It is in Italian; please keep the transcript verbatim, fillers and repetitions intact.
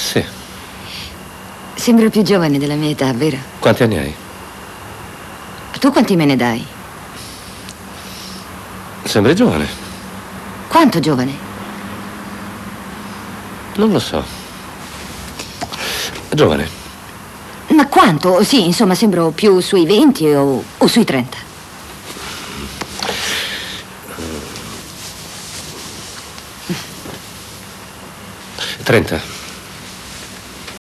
Sì. Sembro più giovane della mia età, vero? Quanti anni hai? Tu quanti me ne dai? Sembri giovane. Quanto giovane? Non lo so. Giovane. Ma quanto? Sì, insomma, sembro più sui venti o, o sui trenta. trenta.